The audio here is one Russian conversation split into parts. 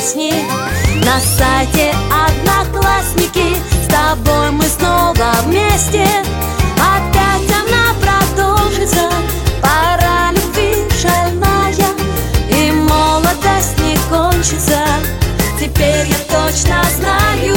песни. На сайте Одноклассники с тобой мы снова вместе. Опять она продолжится, пора любви шальная, и молодость не кончится, теперь я точно знаю.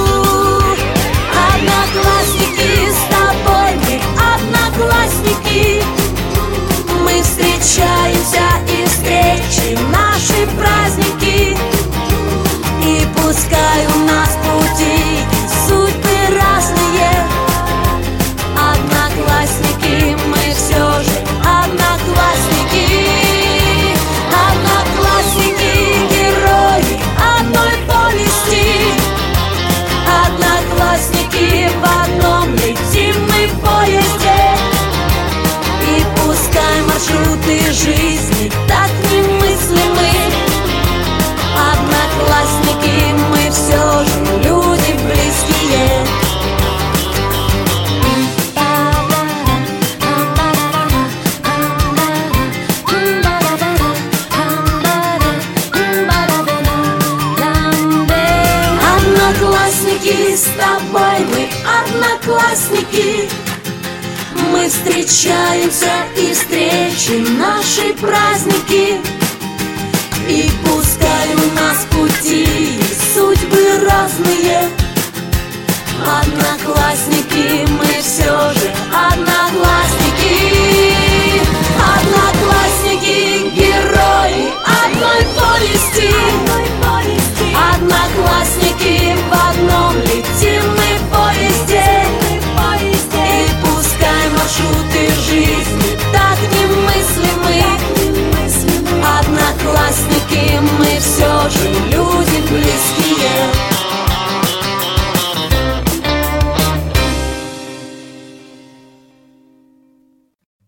Одноклассники, с тобой мы одноклассники. Мы встречаемся и встретим наши праздники. И пускай у нас пути судьбы разные, одноклассники, мы все же одноклассники. Одноклассники, герои одной повести. Одноклассники, в одном летим мы в поезде. И пускай маршруты жизни так немыслимы, одноклассники, мы все же люди близкие. Одноклассники, с тобой мы одноклассники. Мы встречаемся и встретим наши праздники. И пускай у нас пути судьбы разные, одноклассники, мы все же одноклассники. Одноклассники, герои одной повести. Одноклассники, в одном летим мы в поезде. И пускай маршруты жизни так немыслимы, одноклассники, мы все же